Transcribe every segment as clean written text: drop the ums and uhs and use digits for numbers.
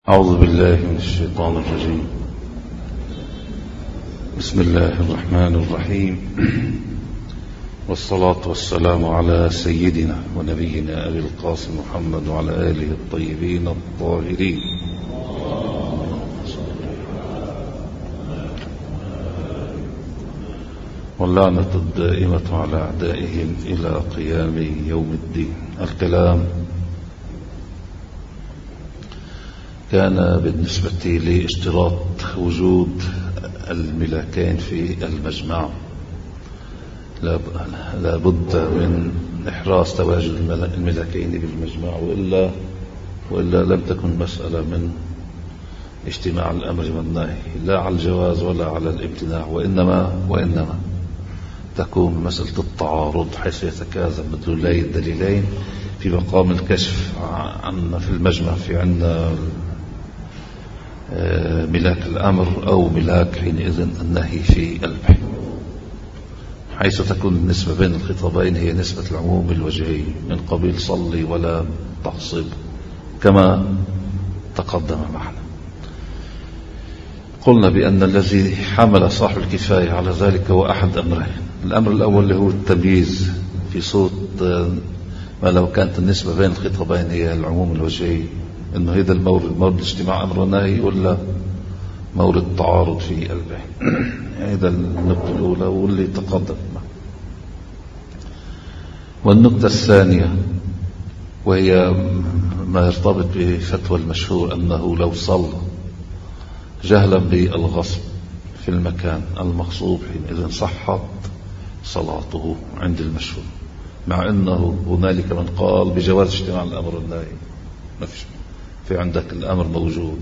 أعوذ بالله من الشيطان الرجيم. بسم الله الرحمن الرحيم، والصلاة والسلام على سيدنا ونبينا أبي القاسم محمد وعلى آله الطيبين الطاهرين. واللعنة الدائمة على أعدائهم إلى قيام يوم الدين. الكلام كان بالنسبة لاشتراط وجود الملاكين في المجمع لا بد من إحراز تواجد الملاكين بالمجمع، وإلا لم تكن مسألة من اجتماع الأمر والنهي، لا على الجواز ولا على الامتناع، وإنما تكون مسألة التعارض حيث يتكاذب مدلولي الدليلين في مقام الكشف عن في المجمع في عندنا ملاك الأمر أو ملاك حينئذ النهي في البيع، حيث تكون النسبة بين الخطابين هي نسبة العموم الوجهي من قبيل صلي ولا تعصب كما تقدم معنا. قلنا بأن الذي حمل صاحب الكفاية على ذلك هو أحد أمرين. الأمر الأول اللي هو التمييز في صوت ما لو كانت النسبة بين الخطابين هي العموم الوجهي، انه هذا المورد اجتماع امر ونهي ولا مورد تعارض في البيع. هذا النقطة الأولى واللي تقدم. والنقطة الثانية وهي ما يرتبط بفتوى المشهور أنه لو صلى جهلا بالغصب في المكان المغصوب حينئذ صحت صلاته عند المشهور، مع أنه هنالك من قال بجواز اجتماع الأمر والنهي. ما فيش، في عندك الأمر موجود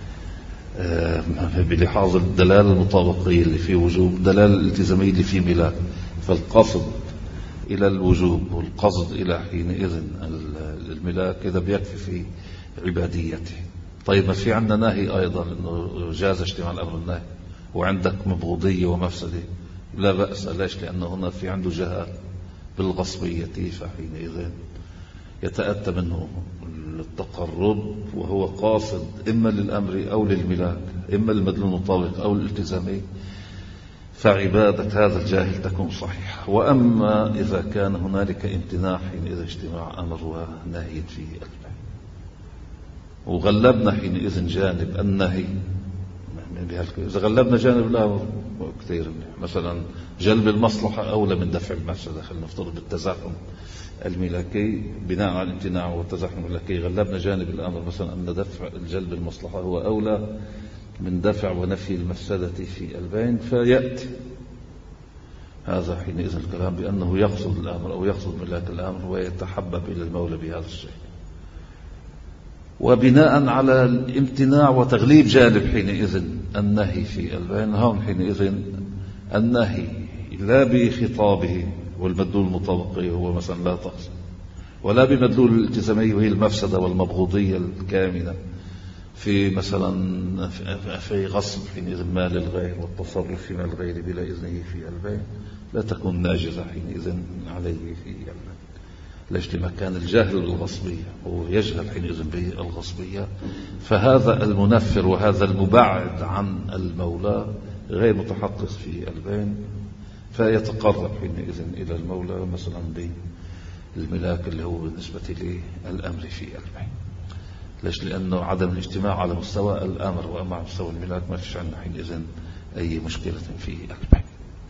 بلحاظ الدلالة المطابقية اللي في وجوب، الدلالة الالتزامية اللي في ملاك، فالقصد إلى الوجوب والقصد إلى حينئذ الملاك إذا بيكفي في عباديته. طيب ما في عندنا نهي أيضا أنه جاز اجتماع الأمر والنهي وعندك مبغوضية ومفسدة، لا بأس. ليش؟ لأنه هنا في عنده جهل بالغصبية، فحينئذ يتأتى منه التقرب وهو قاصد إما للأمر أو للملاك، إما للمدلول المطابق أو الالتزامي، فعبادة هذا الجاهل تكون صحيحة. وأما إذا كان هنالك امتناع حينئذ اجتماع أمر ونهي في البيع، وغلبنا حينئذ جانب النهي، إذا غلبنا جانب الأمر كثير مثلا جلب المصلحة أولى من دفع المفسدة، خلينا نفترض بالتزاحم الملاكي بناء على الامتناع والتزاحم الملاكي، غلبنا جانب الأمر مثلا أن دفع الجلب المصلحة هو أولى من دفع ونفي المفسدة في البين، فيأتي هذا حينئذ الكلام بأنه يقصد الأمر أو يقصد ملاك الأمر ويتحبب إلى المولى بهذا الشيء، وبناء على الامتناع وتغليب جانب حينئذ النهي في البين، هم حينئذ النهي لا بخطابه والمدلول المطابقي هو مثلا لا تقصد، ولا بمدلول الالتزامي وهي المفسدة والمبغوضية الكامنة في مثلا في غصب حينئذ مال الغير والتصرف في مال الغير بلا إذنه في البيع، لا تكون ناجزة حينئذ عليه في البيع. ليش؟ لمكان الجاهل بالغصبية، هو يجهل حينئذ بالغصبية، فهذا المنفر وهذا المبعد عن المولى غير متحقق في البين، فيتقرب حينئذ إلى المولى مثلا بالملاك اللي هو بالنسبة للأمر في البيع. ليش؟ لأنه عدم الاجتماع على مستوى الأمر، وأما على مستوى الملاك ما فيش عندنا حينئذ أي مشكلة في البيع.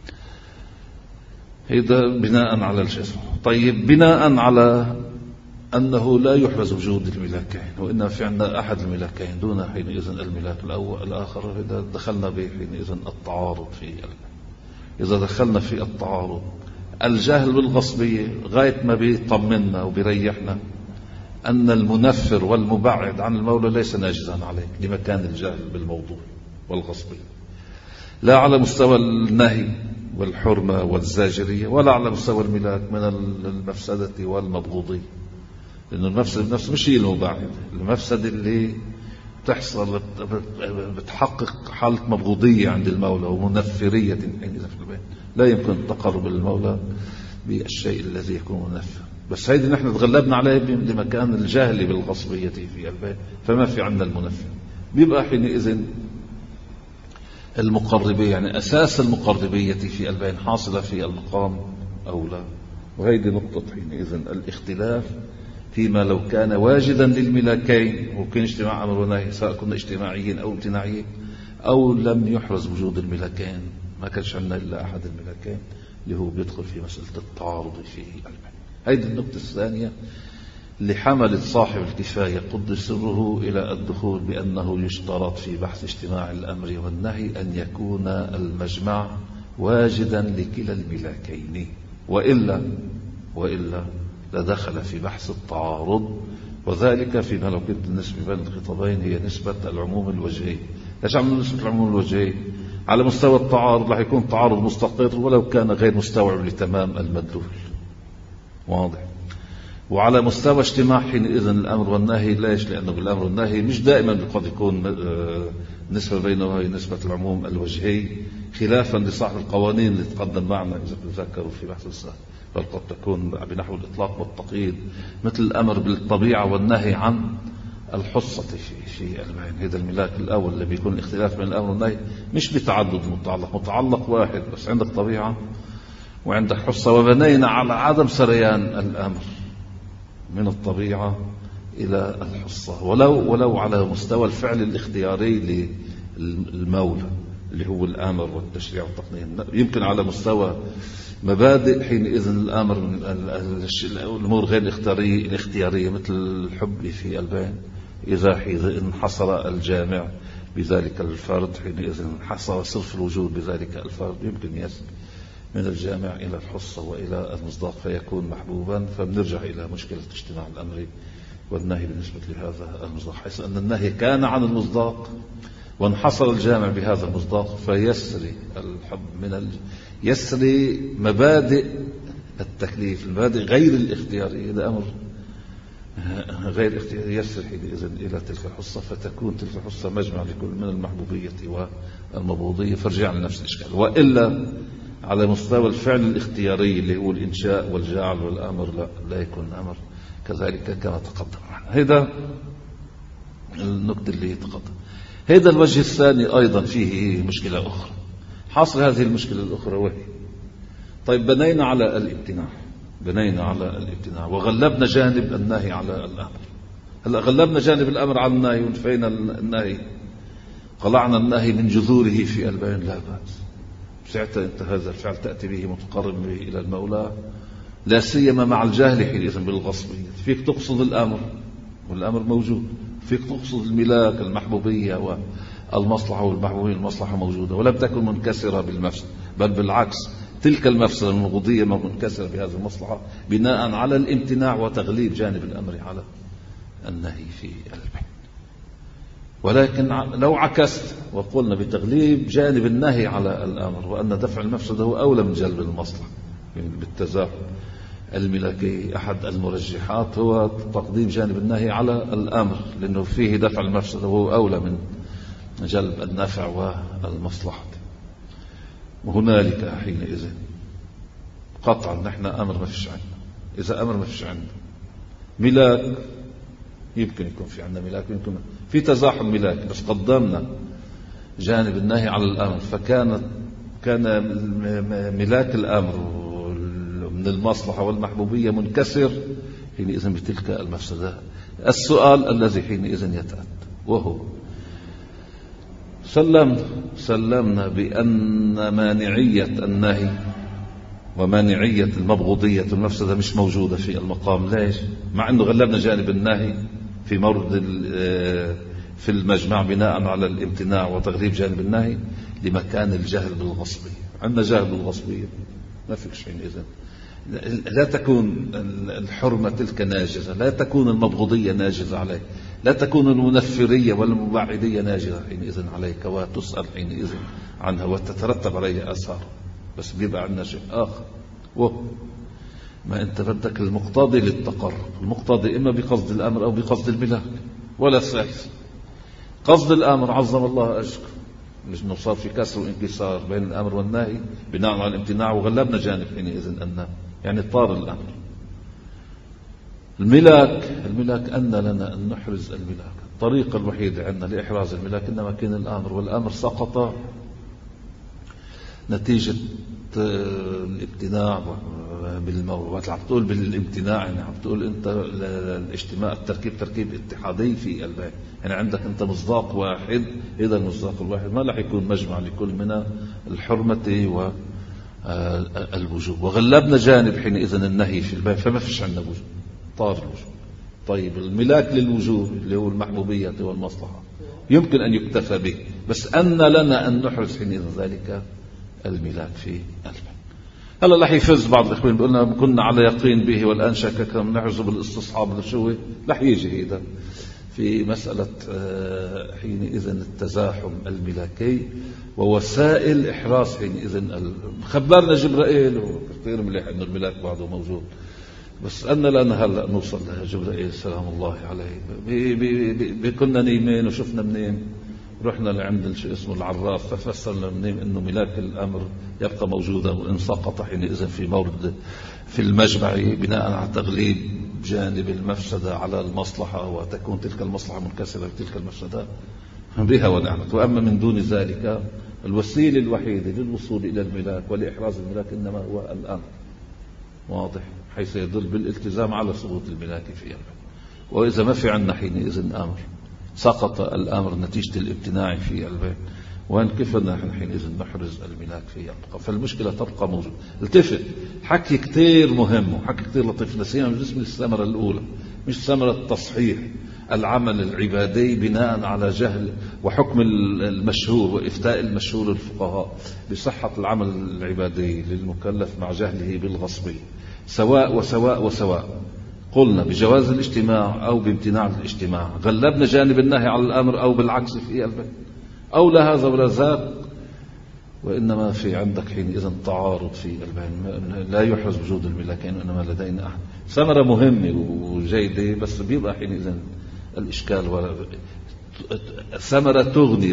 هذا بناء على الجسم. طيب بناء على أنه لا يحرز وجود الملاكين، وإنما في عندنا أحد الملاكين دون حينئذ الملاك الآخر، إذا دخلنا به حينئذ التعارض في البيع. إذا دخلنا في التعارض الجهل بالغصبية غاية ما بيطمنا وبيريحنا أن المنفر والمبعد عن المولى ليس ناجزا عليك لمكان الجهل بالموضوع والغصبية، لا على مستوى النهي والحرمة والزاجرية ولا على مستوى الملاك من المفسدة والمبغوضية، لأنه المفسدة بنفسه مش هي المبعد، المفسدة اللي تحصل بتحقق حالة مبغوضية عند المولى ومنفرية حينئذ في البيت، لا يمكن التقرب للمولى بالشيء الذي يكون منفر. بس هيدي نحن تغلبنا عليه لمكان الجهل بالغصبية في البين، فما في عندنا المنفي. بيبقى حينئذ المقربية، يعني أساس المقربية في البين حاصلة في المقام أو لا. وهيدي نقطة حينئذ الاختلاف فيما لو كان واجدا للملاكين، وكان اجتماع أمر ونهي سواء كنا اجتماعيين أو امتناعيين، أو لم يحرز وجود الملاكين، ما كانش عندنا إلا أحد الملاكين اللي هو بيدخل في مسألة التعارض في البين. هيدي النقطة الثانية اللي حملت صاحب الكفاية قدس سره إلى الدخول بأنه يشترط في بحث اجتماع الأمر والنهي أن يكون المجمع واجدا لكلا الملاكين، وإلا لدخل في بحث التعارض، وذلك فيما لو كنت النسبة بين الخطابين هي نسبة العموم الوجهي. ليش عملنا نسبة العموم الوجهي؟ على مستوى التعارض رح يكون تعارض مستقر ولو كان غير مستوعب لتمام المدلول، واضح. وعلى مستوى اجتماع حينئذ الأمر والنهي، ليش؟ لأنه بالأمر والنهي مش دائما قد يكون نسبة بينه هي نسبة العموم الوجهي، خلافا لصاحب القوانين اللي تقدم معنا إذا تذكروا في بحث السهل، بل قد تكون بنحو الإطلاق والتقييد، مثل الأمر بالطبيعة والنهي عن الحصة في البين. هذا الملاك الأول اللي بيكون الاختلاف بين الأمر والنهي مش بتعدد متعلق واحد، بس عندك طبيعة وعندك حصة، وبنينا على عدم سريان الأمر من الطبيعة إلى الحصة، ولو على مستوى الفعل الاختياري للمولى اللي هو الأمر والتشريع والتقنين. يمكن على مستوى مبادئ حينئذ الأمر من الأمور غير الاختيارية مثل الحب في البين، إذا انحصر الجامع بذلك الفرد حينئذ انحصر صرف الوجود بذلك الفرد، يمكن يصل من الجامع إلى الحصة وإلى المصداق فيكون محبوبا. فبنرجع إلى مشكلة اجتماع الأمر والنهي بالنسبة لهذا المصداق، حيث أن النهي كان عن المصداق وانحصر الجامع بهذا المصداق، فيسري الحب يسري مبادئ التكليف، المبادئ غير الاختيارية، إذا أمر غير اختياري يسري حينئذ إلى تلك الحصة، فتكون تلك الحصة مجمع لكل من المحبوبية والمبغوضية. فرجع لنفس الإشكال. وإلا على مستوى الفعل الاختياري اللي هو الإنشاء والجعل والأمر لا يكون أمر كذلك كما تقدم معنا. هذا النقطة اللي تقدم. هذا الوجه الثاني أيضا فيه مشكلة أخرى. حاصل هذه المشكلة الأخرى وهي طيب بنينا على الابتناع وغلبنا جانب النهي على الأمر. هلا غلبنا جانب الأمر على النهي وانفينا النهي، قلعنا النهي من جذوره في البين، لا بأس. ساعتها انت هذا الفعل تأتي به متقرب به إلى المولى، لا سيما مع الجاهل حينئذ بالغصبية. فيك تقصد الأمر والأمر موجود، فيك تقصد الملاك المحبوبية والمصلحة والمحبوبية، المصلحة موجودة ولم تكن منكسرة بالمفسد، بل بالعكس تلك المفسدة المغضية منكسرة بهذه المصلحة بناء على الامتناع وتغليب جانب الأمر على النهي في البين. ولكن لو عكست وقلنا بتغليب جانب النهي على الأمر وأن دفع المفسدة هو أولى من جلب المصلحة بالتزاحم الملاكي، أحد المرجحات هو تقديم جانب النهي على الأمر لأنه فيه دفع المفسدة وهو أولى من جلب النفع والمصلحة. وهنالك حينئذ قطعا نحن أمر ما فيش عندنا. إذا أمر ما فيش عندنا ملاك، يمكن يكون في عندنا ملاك، يمكن في تزاحم ملاك، بس قدمنا جانب النهي على الأمر، كان ملاك الأمر من المصلحة والمحبوبية منكسر حينئذ بتلك المفسدة. السؤال الذي حينئذ يتأتى وهو سلمنا بأن مانعية النهي ومانعية المبغوضية المفسدة مش موجودة في المقام. ليش؟ مع أنه غلبنا جانب النهي في مورد في المجمع بناء على الامتناع وتغليب جانب النهي لمكان الجهل بالغصبية. عندنا جهل بالغصبية ما فيك شيء. إذن لا تكون الحرمة تلك ناجزة، لا تكون المبغوضية ناجزة عليك، لا تكون المنفرية والمبعدية ناجزة حينئذ عليك، وتسأل حينئذ عنها وتترتب عليها آثار. بس بيبقى عندنا شيء آخر وهو ما أنت بدك المقتضي للتقرب، المقتضي إما بقصد الأمر أو بقصد الملاك، ولا الثالث. قصد الأمر عظم الله أجرك، مش إنه صار في كسر وانكسار بين الأمر والنهي بناء على الامتناع وغلبنا جانب حينئذ النهي، يعني طار الأمر الملاك أن لنا أن نحرز الملاك. الطريقة الوحيدة عندنا لإحراز الملاك إنما كان الأمر، والأمر سقط نتيجة الامتناع بالموت. عم تقول بالامتناع، يعني عم تقول أنت الاجتماع التركيب تركيب اتحادي في البيت، يعني عندك أنت مصداق واحد، إذا المصداق الواحد ما رح يكون مجمع لكل من الحرمة والوجوب. وغلبنا جانب حينئذ النهي في البيت، فما فيش عندنا وجوب، طار الوجوب. طيب الملاك للوجوب اللي هو المحبوبية والمصلحة يمكن أن يكتفى به، بس أن لنا أن نحرز حينئذ ذلك الملاك في البيت. هلا رح يفز بعض الإخوان بيقولنا كنا على يقين به والآن شككنا نحرزه بالاستصحاب شو رح يجي هذا في مسألة حينئذ التزاحم الملاكي ووسائل إحراز حينئذ. خبرنا جبرائيل وكثير مليح أن الملاك بعده موجود، بس أنا لنا هلأ نوصل لجبرائيل سلام الله عليه. كنا نايمين وشفنا منين، رحنا لعند شيء اسمه العراف ففسرنا منين انه ملاك الامر يبقى موجودا، وان سقط حينئذ في مورد في المجمع بناء على تغليب جانب المفسده على المصلحه، وتكون تلك المصلحه منكسره بتلك المفسده بها ونعمت. واما من دون ذلك الوسيله الوحيده للوصول الى الملاك ولاحراز الملاك انما هو الامر، واضح، حيث يدل بالالتزام على ثبوت الملاك فيها. واذا ما في عندنا حينئذ امر، سقط الأمر نتيجة الامتناع في البيت، وين كيف نحن حينئذ نحرز الملاك فيه؟ فالمشكلة تبقى موجودة. التفت، حكي كتير مهم وحكي كتير لطيف، نسينا بالنسبة للثمرة الأولى، مش ثمرة تصحيح العمل العبادي بناء على جهل وحكم المشهور وإفتاء المشهور الفقهاء بصحة العمل العبادي للمكلف مع جهله بالغصب سواء وسواء وسواء. قلنا بجواز الاجتماع أو بامتناع الاجتماع، غلبنا جانب النهي على الأمر أو بالعكس في البيت، أو لا هذا ولا ذاك. وإنما في عندك حينئذ تعارض في البيت، لا يحرز وجود الملاكين، وإنما لدينا أحد. ثمرة مهمة وجيدة، بس بيبقى حينئذ الإشكال ثمرة تغني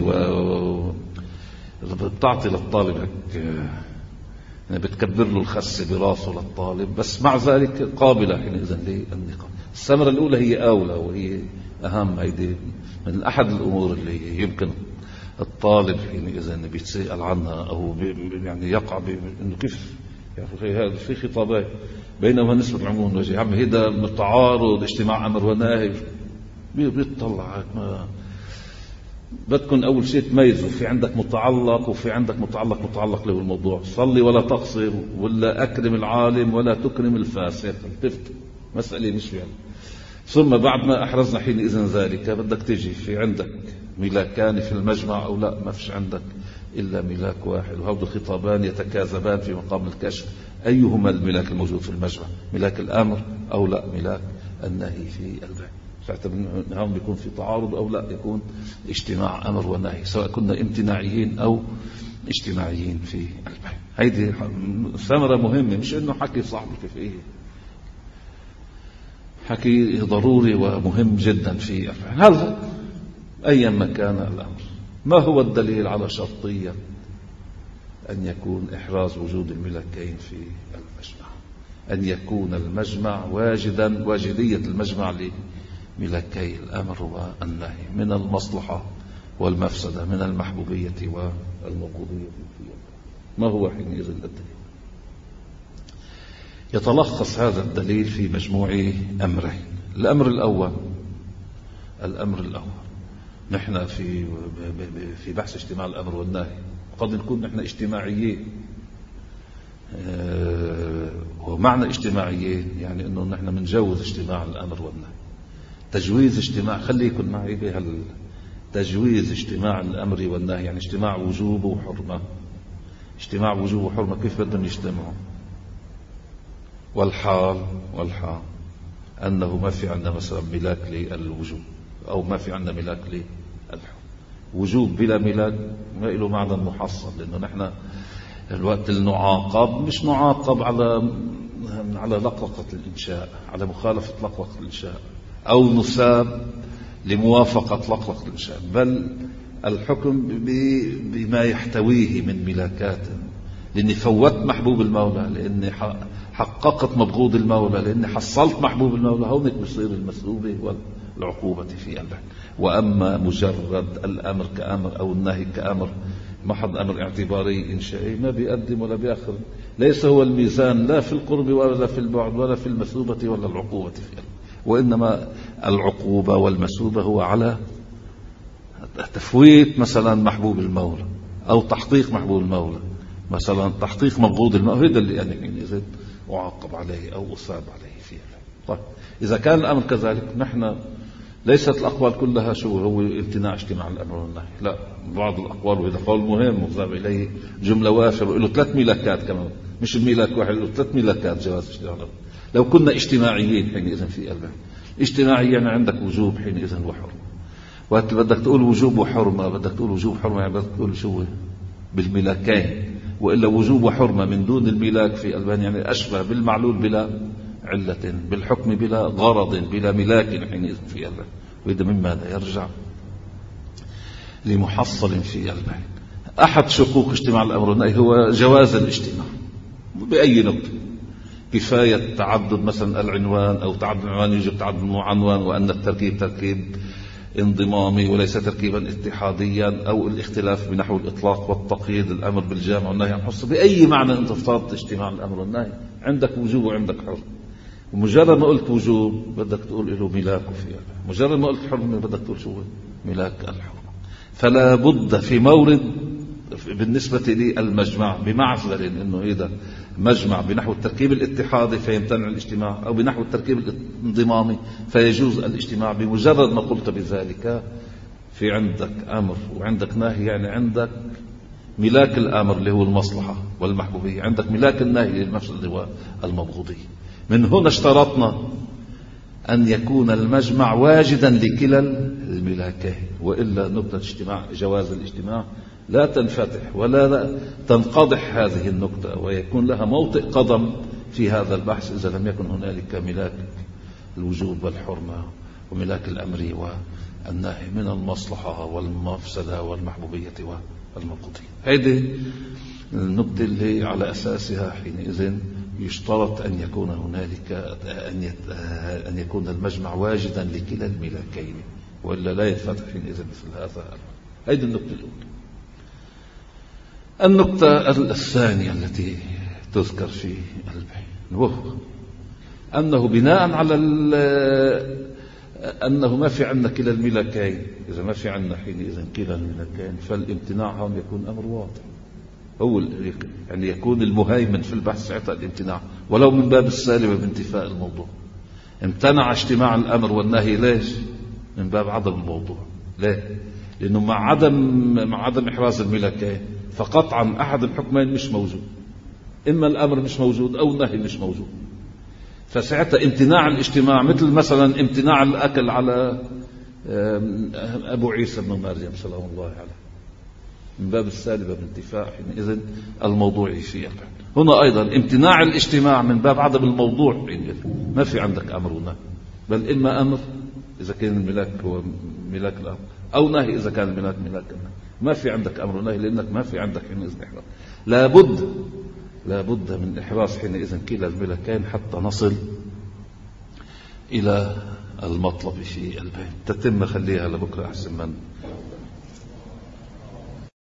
وبتعطي للطالب يعني بتكبر له الخس براسه للطالب، بس مع ذلك قابلة حينئذ للنقاش. الثمرة الأولى هي أولى وهي أهم، هيدي من أحد الأمور اللي يمكن الطالب حينئذ بيتسأل عنها أو يعني يقع إنه كيف يعني في خطابات بينما نسبة العموم والوجه، عم هيدا متعارض اجتماع أمر ونهي، بيطلع ما بدكن أول شيء تميزوا، في عندك متعلق وفي عندك متعلق له الموضوع. صلي ولا تقصر، ولا أكرم العالم ولا تكرم الفاسق، التفت مسألة مش يعني. ثم بعد ما أحرزنا حينئذ ذلك بدك تجي في عندك ملاكان في المجمع أو لا، ما فيش عندك إلا ملاك واحد، وهذا الخطابان يتكاذبان في مقام الكشف، أيهما الملاك الموجود في المجمع، ملاك الأمر أو لا ملاك النهي في البيت. هون بيكون في تعارض أو لا يكون اجتماع أمر ونهي، سواء كنا امتناعيين أو اجتماعيين في البيت. هيدي ثمرة مهمة، مش إنه حكي صاحب الكيفية، حكي ضروري ومهم جدا في البيت. هذا أيا ما كان الأمر. ما هو الدليل على شرطية أن يكون إحراز وجود الملاكين في المجمع؟ أن يكون المجمع واجدية المجمع ملاكي الأمر والنهي من المصلحة والمفسدة، من المحبوبية والموقوبية. ما هو حينئذ الدليل؟ يتلخص هذا الدليل في مجموع أمرين. الأمر الأول نحن في بحث اجتماع الأمر والنهي قد نكون نحن اجتماعيين، ومعنى اجتماعيين يعني أنه نحن منجوز اجتماع الأمر والنهي. تجويز اجتماع، خليكن معي تجويز اجتماع الأمر والنهي يعني اجتماع وجوب وحرمة. اجتماع وجوب وحرمة كيف بدهم يجتمعوا؟ والحال أنه ما في عندنا مثلا ملاك للوجوب أو ما في عندنا ملاك للحرمة. وجوب بلا ملاك ما له معنى محصل، لأنه نحن الوقت المعاقب مش معاقب على لقلقة الإنشاء، على مخالفة لقلقة الإنشاء، أو نساب لموافقة لقلقة الإنشاء، بل الحكم بما يحتويه من ملاكات لأني فوت محبوب المولى، لأني حققت مبغوض المولى، لأني حصلت محبوب المولى. هونك بصير المسؤولية والعقوبة في قلبك. وأما مجرد الأمر كأمر أو النهي كأمر محض أمر اعتباري إنشائي ما بيقدم ولا بيأخر، ليس هو الميزان لا في القرب ولا في البعد ولا في المثوبة ولا العقوبة في قلبك. وإنما العقوبة والمثوبة هو على تفويت مثلا محبوب المولى أو تحقيق محبوب المولى، مثلا تحقيق مبغوض المولى، هذا اللي أنا إذا أعاقب عليه أو أصاب عليه فيه. طيب إذا كان الأمر كذلك، نحن ليست الأقوال كلها شو هو امتناع اجتماع الأمر والنهي، لا، بعض الأقوال، وإذا قول مهم مضاف إليه جملة وافرة وله 3 ميلاكات كمان، مش الميلاك واحد، له 3 ميلاكات جواز اجتماع الأمر. لو كنا اجتماعيين حينئذ في قلبه، اجتماعي يعني عندك وجوب حينئذ وحرمة. وقت بدك تقول وجوب وحرمة، بدك تقول وجوب حرمة يعني بدك تقول شو بالميلاكين، وإلا وجوب وحرمة من دون الميلاك في قلبان يعني أشبه بالمعلول بلا علة، بالحكم بلا غرض بلا ملاك حينئذ في قلبه. وإذا من ماذا يرجع؟ لمحصل في قلبه. أحد شقوق اجتماع الأمر والنهي هو جواز الاجتماع بأي نقطة. كفاية تعدد مثلا العنوان أو تعدد العنوان يجب تعدد المعنون، وأن التركيب تركيب انضمامي وليس تركيبا اتحاديا، أو الاختلاف بنحو الإطلاق والتقييد، الأمر بالجامع والنهي عن حصة. بأي معنى أنت افترضت اجتماع الأمر والنهي عندك وجوب وعندك حرمة. ومجرد ما قلت وجوب بدك تقول له ملاك فيها، مجرد ما قلت حرمة بدك تقول شو ملاك الحرمة. فلا بد في مورد بالنسبة لي المجمع بمعزل إنه إذا مجمع بنحو التركيب الاتحادي فيمتنع الاجتماع، أو بنحو التركيب الانضمامي فيجوز الاجتماع. بمجرد ما قلت بذلك في عندك أمر وعندك نهي، يعني عندك ملاك الأمر اللي هو المصلحة والمحبوبية، عندك ملاك النهي للمفسدة اللي هو المبغوضية. من هنا اشترطنا أن يكون المجمع واجدا لكلا الملاكين، وإلا نقطة اجتماع جواز الاجتماع لا تنفتح ولا تنقضح هذه النقطة، ويكون لها موطئ قدم في هذا البحث إذا لم يكن هنالك ملاك الوجوب والحرمة وملاك الأمر والنهي من المصلحة والمفسدة والمحبوبية والمبغوضية. هذه النقطة اللي على أساسها حينئذ يشترط أن يكون هنالك أن يكون المجمع واجدا لكلا الملاكين، وإلا لا يتفتح حينئذ مثل هذا. هذه النقطة الأولى. النقطة الثانية التي تذكر في البيان وهو أنه بناء على أنه ما في عندنا كلا الملاكين، إذا ما في عندنا حينئذ كلا الملاكين فالامتناع هون يكون أمر واضح، هو يعني يكون المهيمن في البحث ساعتها الامتناع، ولو من باب السالبة بانتفاء الموضوع. امتنع اجتماع الأمر والنهي ليش؟ من باب عدم الموضوع. ليه؟ لأنه مع عدم إحراز الملاكين فقطعا أحد الحكمين مش موجود، إما الأمر مش موجود أو النهي مش موجود. فساعتها امتناع الاجتماع مثل مثلا امتناع الأكل على أبو عيسى بن مريم سلام الله عليه من باب السالبة بانتفاع حينئذ الموضوعي فيها. هنا أيضا امتناع الاجتماع من باب عدم الموضوع حينئذ ما في عندك أمر ونهي، بل إما أمر إذا كان الملاك هو ملاك الأمر، أو نهي إذا كان الملاك ملاك النهي. ما في عندك أمر ونهي لأنك ما في عندك حينئذ إحراز. لا بد من إحراز حينئذ كلا الملاكين حتى نصل إلى المطلب في البيت. تتم خليها لبكرة أحسن من